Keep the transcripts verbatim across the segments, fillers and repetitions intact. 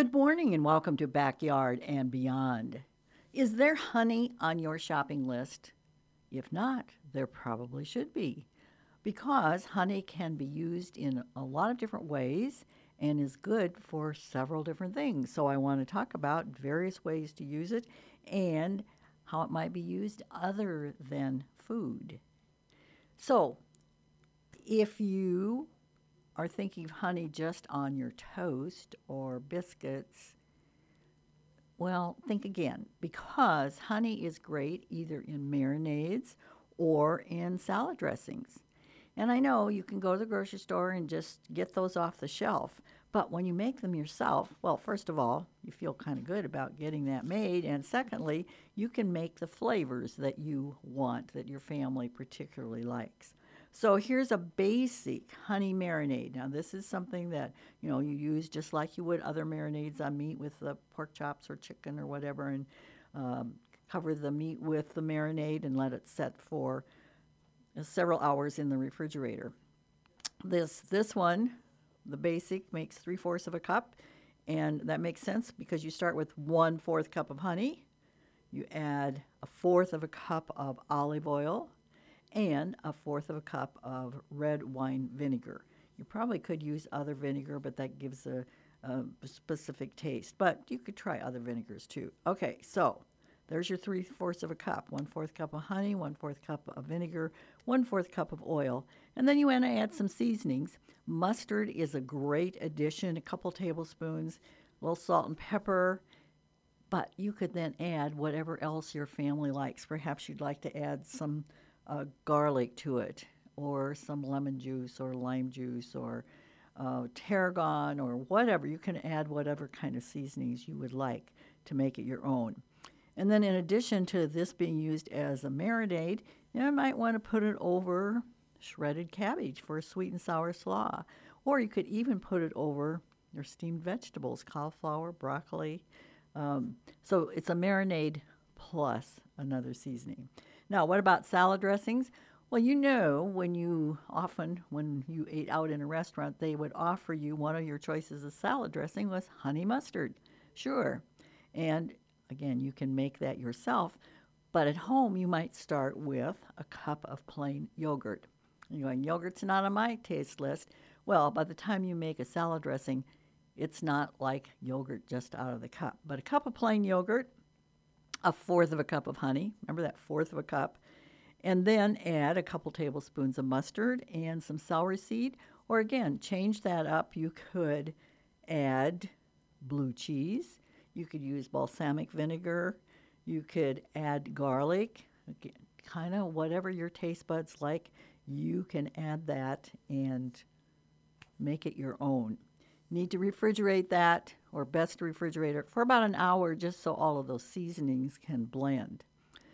Good morning and welcome to Backyard and Beyond. Is there honey on your shopping list? If not, there probably should be because honey can be used in a lot of different ways and is good for several different things. So, I want to talk about various ways to use it and how it might be used other than food. So, if you are thinking of honey just on your toast or biscuits, well, think again because honey is great either in marinades or in salad dressings. And I know you can go to the grocery store and just get those off the shelf, but when you make them yourself, well, first of all, you feel kind of good about getting that made. And secondly, you can make the flavors that you want, that your family particularly likes. So here's a basic honey marinade. Now, this is something that you know you use just like you would other marinades on meat with the pork chops or chicken or whatever, and um, cover the meat with the marinade and let it set for uh, several hours in the refrigerator. This this one, the basic, makes three fourths of a cup, and that makes sense because you start with one fourth cup of honey, you add a fourth of a cup of olive oil, and a fourth of a cup of red wine vinegar. You probably could use other vinegar, but that gives a, a specific taste. But you could try other vinegars too. Okay, so there's your three fourths of a cup: one fourth cup of honey, one fourth cup of vinegar, one fourth cup of oil, and then you want to add some seasonings. Mustard is a great addition, a couple tablespoons, a little salt and pepper. But you could then add whatever else your family likes. Perhaps you'd like to add some uh, garlic to it, or some lemon juice, or lime juice, or uh, tarragon, or whatever. You can add whatever kind of seasonings you would like to make it your own. And then, in addition to this being used as a marinade, you might want to put it over shredded cabbage for a sweet and sour slaw. Or you could even put it over your steamed vegetables, cauliflower, broccoli. Um, so it's a marinade plus another seasoning. Now, what about salad dressings? Well, you know, when you often, when you ate out in a restaurant, they would offer you one of your choices of salad dressing was honey mustard. Sure. And again, you can make that yourself. But at home, you might start with a cup of plain yogurt. You're going, yogurt's not on my taste list. Well, by the time you make a salad dressing, it's not like yogurt just out of the cup. But a cup of plain yogurt, a fourth of a cup of honey, remember that fourth of a cup, and then add a couple tablespoons of mustard and some celery seed. Or again, change that up. You could add blue cheese. You could use balsamic vinegar. You could add garlic. Again, kind of whatever your taste buds like, you can add that and make it your own. Need to refrigerate that, or best to refrigerate it for about an hour just so all of those seasonings can blend.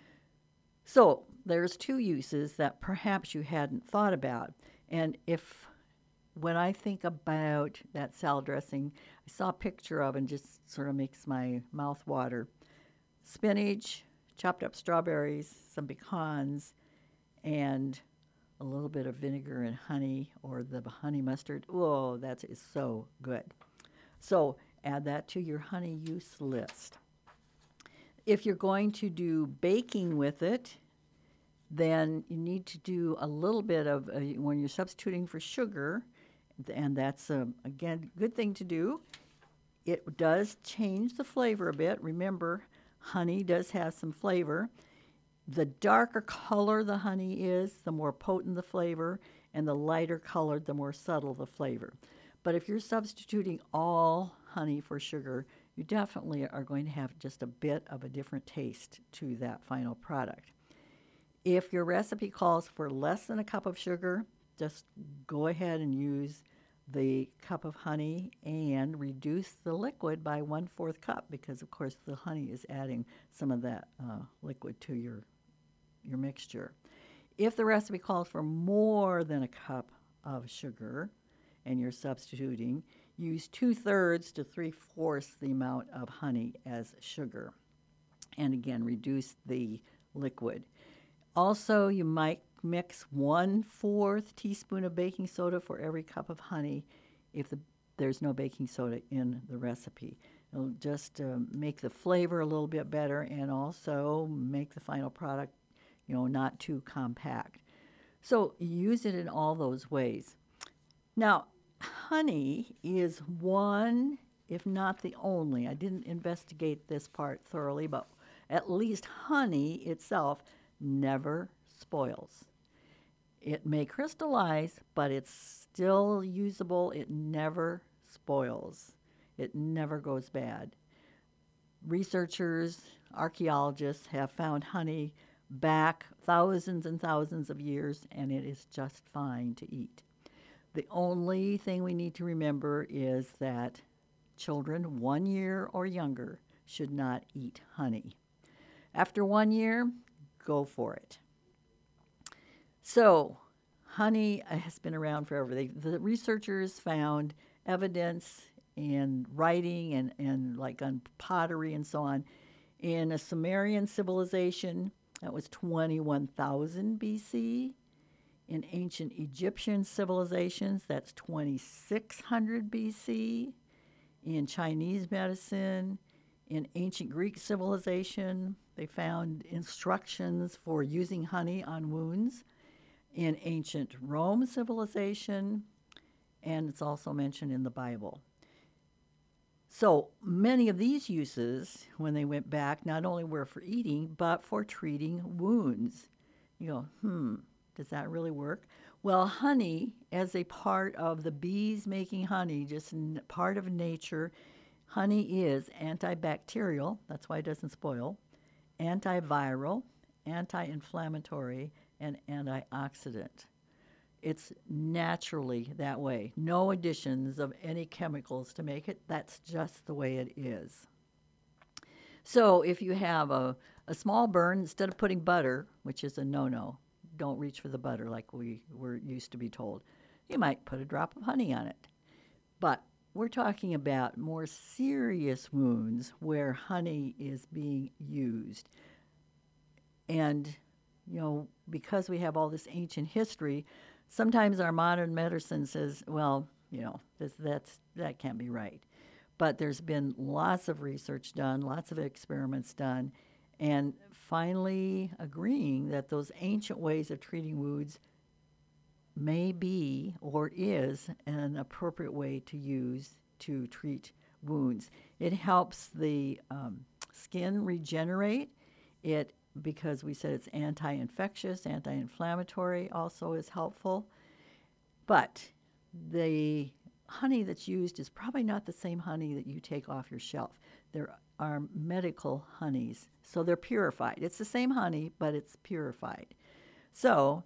So there's two uses that perhaps you hadn't thought about. And if when I think about that salad dressing, I saw a picture of and just sort of makes my mouth water. Spinach, chopped up strawberries, some pecans, and a little bit of vinegar and honey or the honey mustard. Whoa, that is so good. So add that to your honey use list. If you're going to do baking with it, then you need to do a little bit of, uh, when you're substituting for sugar, and that's, a, again, good thing to do. It does change the flavor a bit. Remember, honey does have some flavor. The darker color the honey is, the more potent the flavor, and the lighter colored, the more subtle the flavor. But if you're substituting all honey for sugar, you definitely are going to have just a bit of a different taste to that final product. If your recipe calls for less than a cup of sugar, just go ahead and use the cup of honey and reduce the liquid by one-fourth cup because, of course, the honey is adding some of that uh, liquid to your your mixture. If the recipe calls for more than a cup of sugar and you're substituting, use two-thirds to three-fourths the amount of honey as sugar. And again, reduce the liquid. Also, you might mix one-fourth teaspoon of baking soda for every cup of honey if the, there's no baking soda in the recipe. It'll just uh, make the flavor a little bit better and also make the final product, you know, not too compact. So use it in all those ways. Now, honey is one, if not the only, I didn't investigate this part thoroughly, but at least honey itself never spoils. It may crystallize, but it's still usable. It never spoils. It never goes bad. Researchers, archaeologists have found honey back thousands and thousands of years, and it is just fine to eat. The only thing we need to remember is that children one year or younger should not eat honey. After one year, go for it. So, honey has been around forever. They, the researchers found evidence in writing and, and like on pottery and so on in a Sumerian civilization that was twenty-one thousand B C. In ancient Egyptian civilizations, that's twenty-six hundred B C. In Chinese medicine, in ancient Greek civilization, they found instructions for using honey on wounds. In ancient Rome civilization, and it's also mentioned in the Bible. So many of these uses, when they went back, not only were for eating, but for treating wounds. You go, hmm, does that really work? Well, honey, as a part of the bees making honey, just n- part of nature, honey is antibacterial, that's why it doesn't spoil, antiviral, anti-inflammatory, and antioxidant. It's naturally that way. No additions of any chemicals to make it. That's just the way it is. So if you have a, a small burn, instead of putting butter, which is a no-no, don't reach for the butter like we were used to be told. You might put a drop of honey on it. But we're talking about more serious wounds where honey is being used. And, you know, because we have all this ancient history, sometimes our modern medicine says, well, you know, this, that's, that can't be right. But there's been lots of research done, lots of experiments done, and finally agreeing that those ancient ways of treating wounds may be or is an appropriate way to use to treat wounds. It helps the um, skin regenerate. It because we said it's anti-infectious, anti-inflammatory also is helpful. But the honey that's used is probably not the same honey that you take off your shelf. There are medical honeys, so they're purified. It's the same honey, but it's purified. So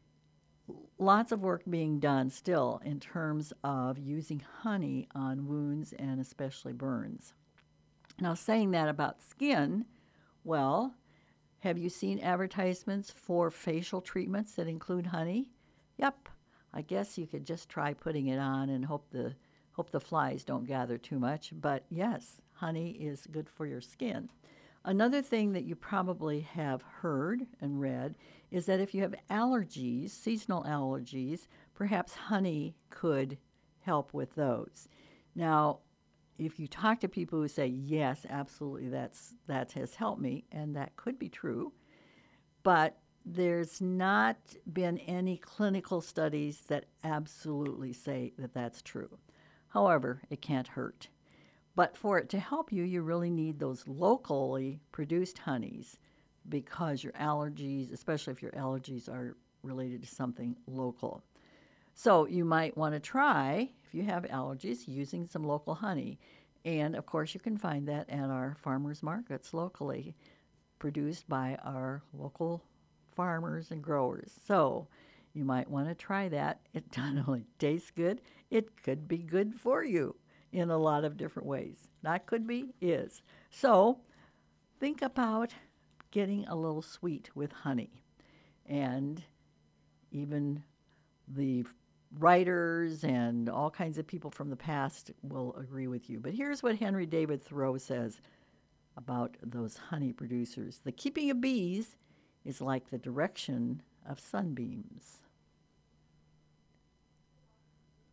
lots of work being done still in terms of using honey on wounds and especially burns. Now, saying that about skin, well, have you seen advertisements for facial treatments that include honey? Yep. I guess you could just try putting it on and hope the hope the flies don't gather too much. But yes, honey is good for your skin. Another thing that you probably have heard and read is that if you have allergies, seasonal allergies, perhaps honey could help with those. Now, if you talk to people who say, yes, absolutely, that's that has helped me, and that could be true, but there's not been any clinical studies that absolutely say that that's true. However, it can't hurt. But for it to help you, you really need those locally produced honeys because your allergies, especially if your allergies are related to something local. So you might want to try, if you have allergies, using some local honey. And of course, you can find that at our farmers markets locally, produced by our local farmers and growers. So you might want to try that. It not only tastes good, it could be good for you in a lot of different ways. Not could be, is. So think about getting a little sweet with honey. And even the writers and all kinds of people from the past will agree with you. But here's what Henry David Thoreau says about those honey producers. The keeping of bees is like the direction of sunbeams.